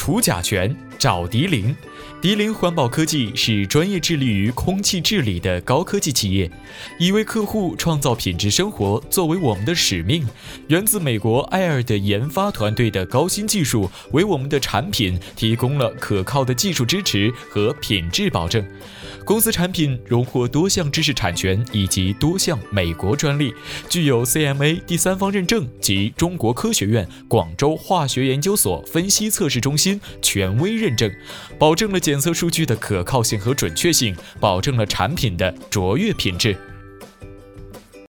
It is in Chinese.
除甲醛，找迪林。迪林环保科技是专业致力于空气治理的高科技企业，以为客户创造品质生活作为我们的使命。源自美国埃尔的研发团队的高新技术，为我们的产品提供了可靠的技术支持和品质保证。公司产品荣获多项知识产权以及多项美国专利，具有 CMA 第三方认证及中国科学院广州化学研究所分析测试中心权威认证，保证了检测数据的可靠性和准确性，保证了产品的卓越品质。